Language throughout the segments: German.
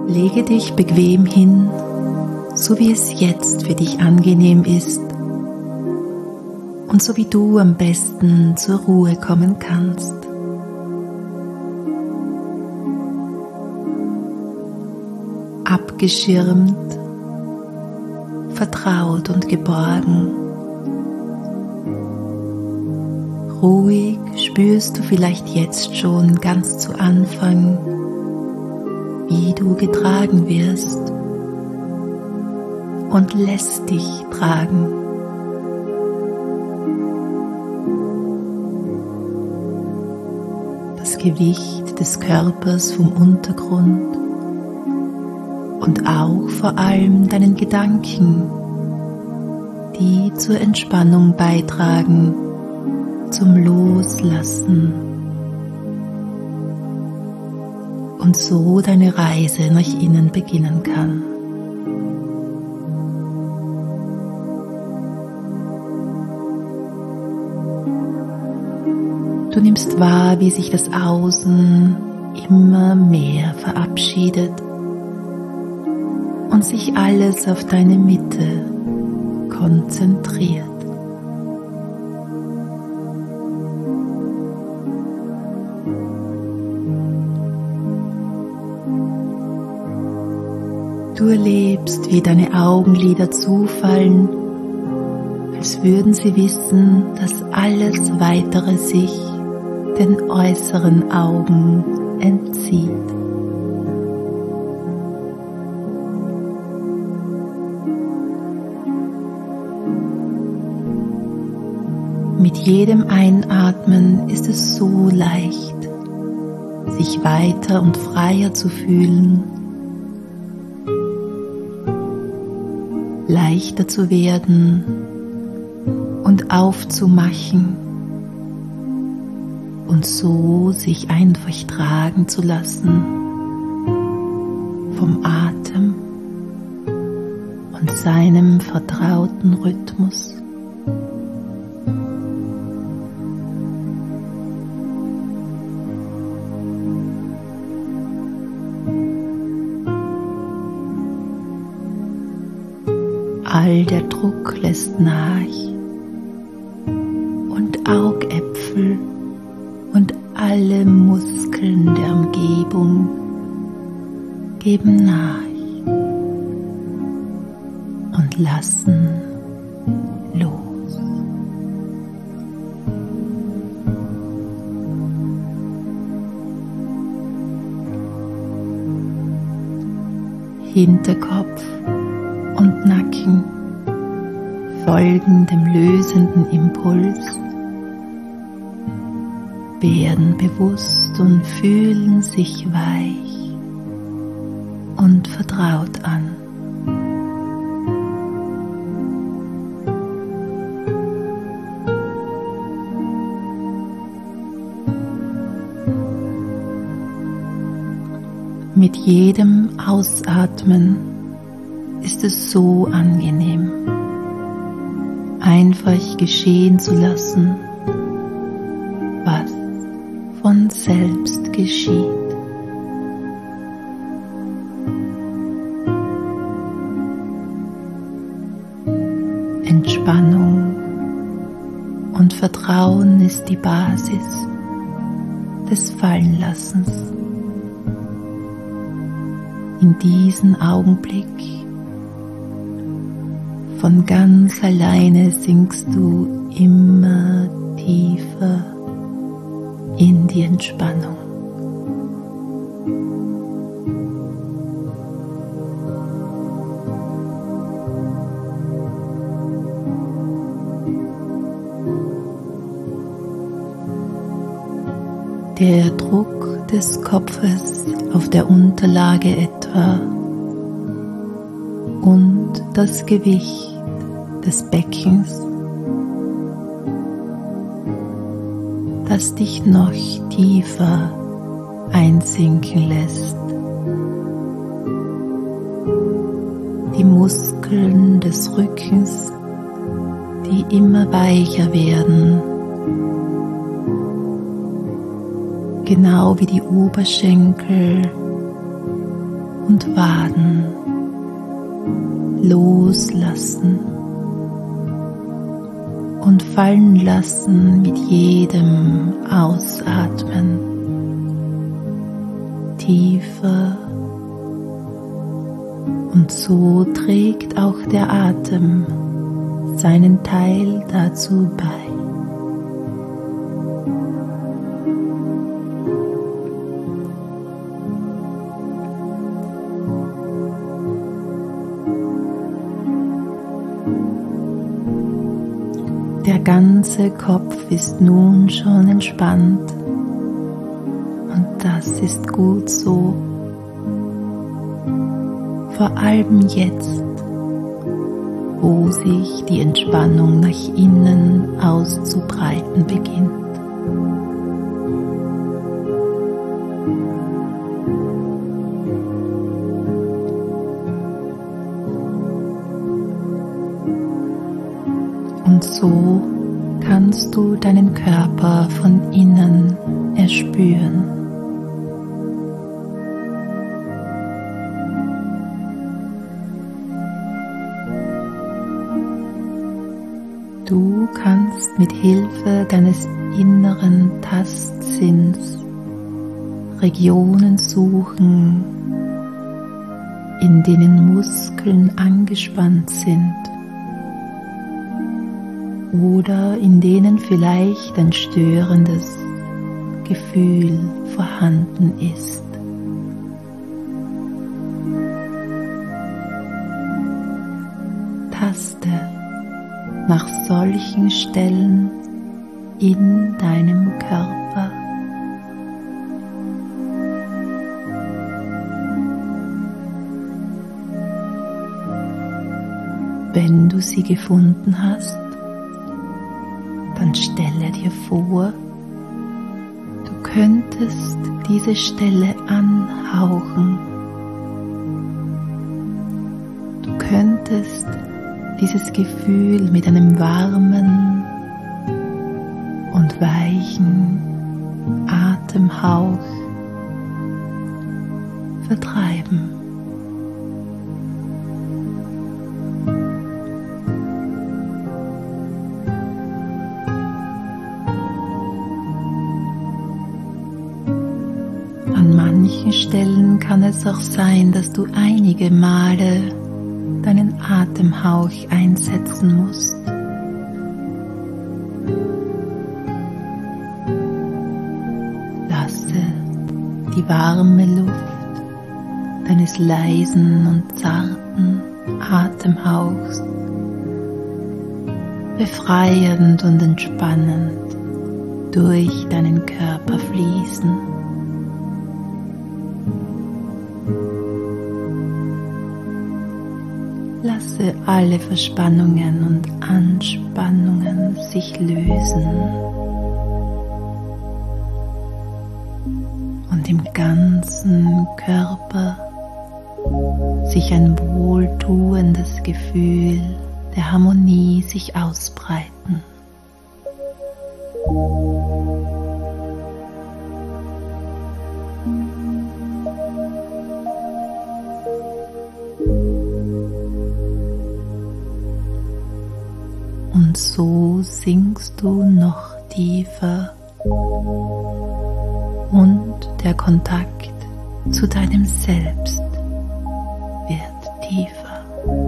Lege dich bequem hin, so wie es jetzt für dich angenehm ist und so wie du am besten zur Ruhe kommen kannst. Abgeschirmt, vertraut und geborgen. Ruhig spürst du vielleicht jetzt schon ganz zu Anfang, wie du getragen wirst und lässt dich tragen. Das Gewicht des Körpers vom Untergrund und auch vor allem deinen Gedanken, die zur Entspannung beitragen, zum Loslassen und so deine Reise nach innen beginnen kann. Du nimmst wahr, wie sich das Außen immer mehr verabschiedet und sich alles auf deine Mitte konzentriert. Du erlebst, wie deine Augenlider zufallen, als würden sie wissen, dass alles Weitere sich den äußeren Augen entzieht. Mit jedem Einatmen ist es so leicht, sich weiter und freier zu fühlen, leichter zu werden und aufzumachen und so sich einfach tragen zu lassen vom Atem und seinem vertrauten Rhythmus. All der Druck lässt nach und Augäpfel und alle Muskeln der Umgebung geben nach und lassen los. Hinterkopf und Nacken folgen dem lösenden Impuls, werden bewusst und fühlen sich weich und vertraut an. Mit jedem Ausatmen ist es so angenehm, einfach geschehen zu lassen, was von selbst geschieht. Entspannung und Vertrauen ist die Basis des Fallenlassens. In diesem Augenblick von ganz alleine sinkst du immer tiefer in die Entspannung. Der Druck des Kopfes auf der Unterlage etwa und das Gewicht des Beckens, das dich noch tiefer einsinken lässt. Die Muskeln des Rückens, die immer weicher werden, genau wie die Oberschenkel und Waden loslassen und fallen lassen mit jedem Ausatmen. Tiefer. Und so trägt auch der Atem seinen Teil dazu bei. Der ganze Kopf ist nun schon entspannt und das ist gut so. Vor allem jetzt, wo sich die Entspannung nach innen auszubreiten beginnt. Und so kannst du deinen Körper von innen erspüren. Du kannst mit Hilfe deines inneren Tastsinns Regionen suchen, in denen Muskeln angespannt sind oder in denen vielleicht ein störendes Gefühl vorhanden ist. Taste nach solchen Stellen in deinem Körper. Wenn du sie gefunden hast, dann stelle dir vor, du könntest diese Stelle anhauchen. Du könntest dieses Gefühl mit einem warmen und weichen Atemhauch vertreiben. An manchen Stellen kann es auch sein, dass du einige Male deinen Atemhauch einsetzen musst. Lasse die warme Luft deines leisen und zarten Atemhauchs befreiend und entspannend durch deinen Körper fließen. Lasse alle Verspannungen und Anspannungen sich lösen und im ganzen Körper sich ein wohltuendes Gefühl der Harmonie sich ausbreiten. Und so sinkst du noch tiefer und der Kontakt zu deinem Selbst wird tiefer.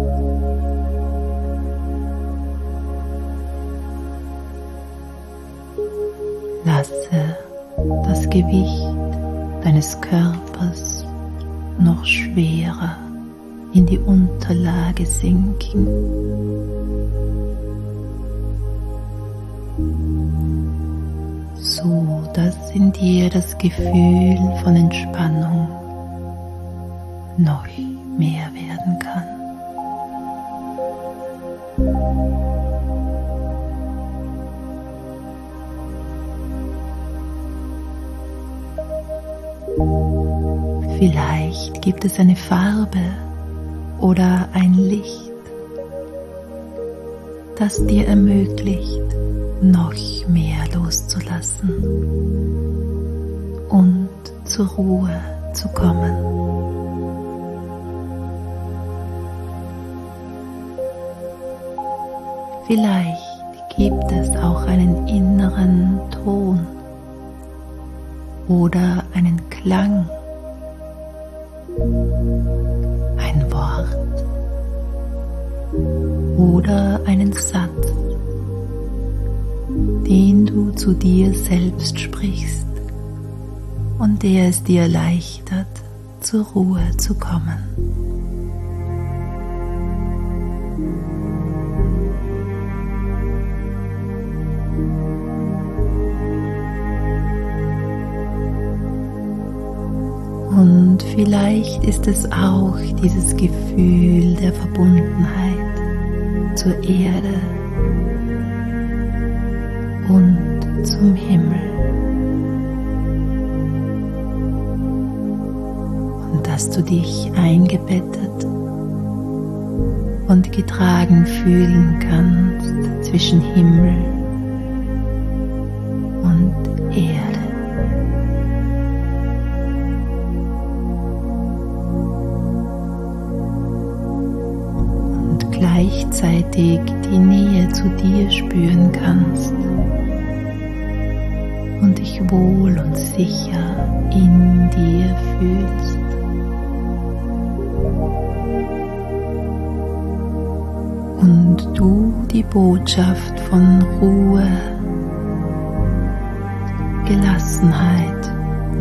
Lasse das Gewicht deines Körpers noch schwerer in die Unterlage sinken. So dass in dir das Gefühl von Entspannung noch mehr werden kann. Vielleicht gibt es eine Farbe oder ein Licht, das dir ermöglicht, noch mehr loszulassen und zur Ruhe zu kommen. Vielleicht gibt es auch einen inneren Ton oder einen Klang, ein Wort oder einen Satz, den du zu dir selbst sprichst und der es dir erleichtert, zur Ruhe zu kommen. Und vielleicht ist es auch dieses Gefühl der Verbundenheit zur Erde und zum Himmel. Und dass du dich eingebettet und getragen fühlen kannst zwischen Himmel und Erde. Und gleichzeitig die Nähe zu dir spüren kannst und dich wohl und sicher in dir fühlst. Und du die Botschaft von Ruhe, Gelassenheit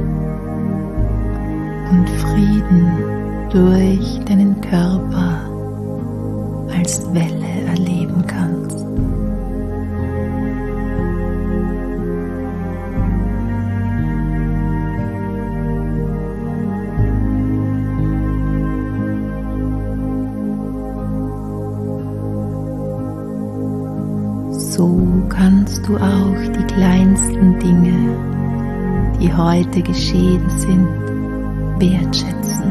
und Frieden durch deinen Körper als Welle erleben kannst. So kannst du auch die kleinsten Dinge, die heute geschehen sind, wertschätzen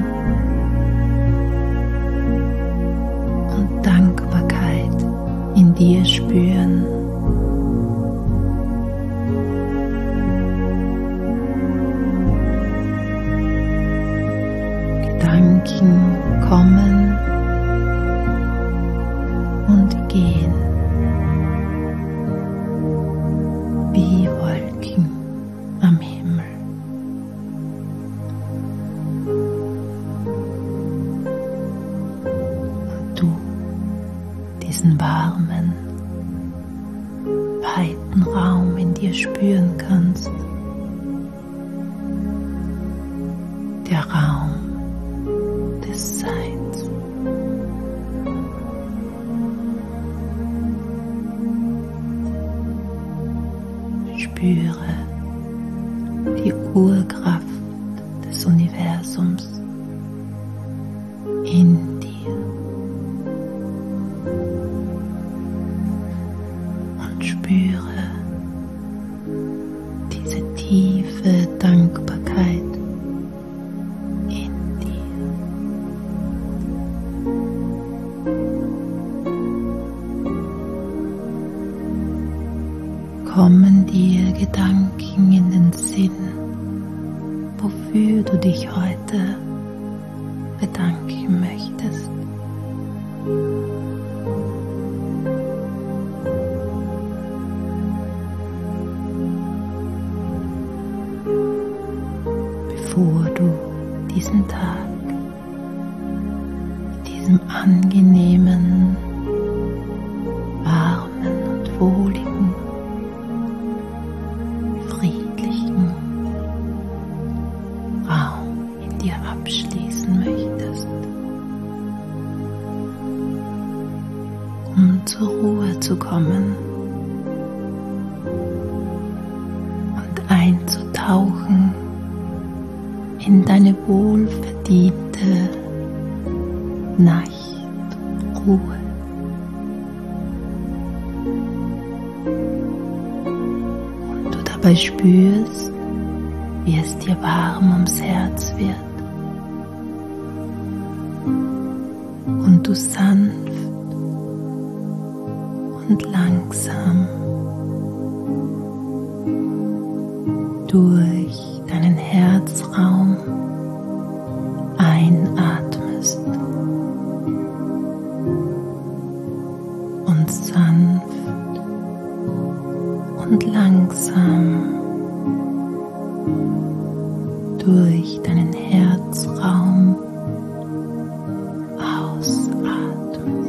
und Dankbarkeit in dir spüren. Gedanken kommen und gehen wie Wolken am Himmel. Und du diesen warmen, weiten Raum in dir spüren kannst. Der Raum des Seins. Spüre die Urkraft des Universums in dir und spüre diese tiefe Dankbarkeit in dir. Kommen dir Gedanken in den Sinn, wofür du dich heute bedanken möchtest? Bevor du diesen Tag mit diesem angenehmen, warmen und wohligen, friedlichen Raum in dir abschließen möchtest, um zur Ruhe zu kommen und einzutauchen in deine wohlverdiente Nachtruhe. Und du dabei spürst, wie es dir warm ums Herz wird und du sanft und langsam durch deinen Herzraum einatmest und ganz sanft und langsam durch deinen Herzraum ausatmen.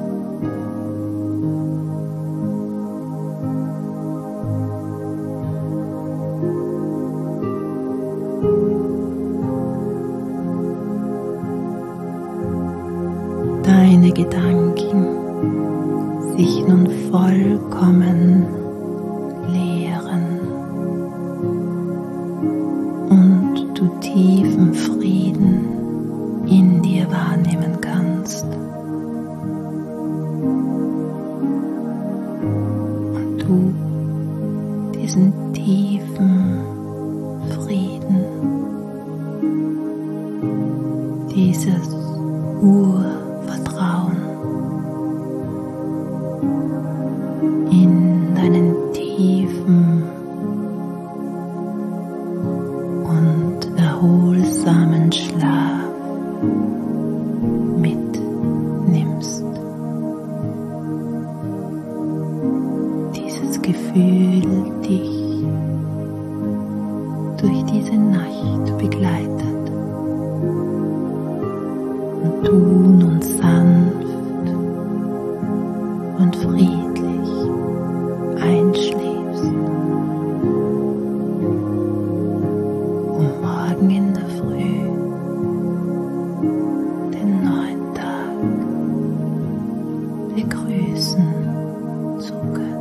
Deine Gedanken sich nun vollkommen leeren und du tiefen Frieden in dir wahrnehmen kannst und du diesen tiefen Frieden, dieses Urvertrauen in deinen tiefen und erholsamen Schlaf mitnimmst. Dieses Gefühl dich durch diese Nacht begleitet und du nun sanft und friedlich einschläfst, um morgen in der Früh den neuen Tag begrüßen zu können.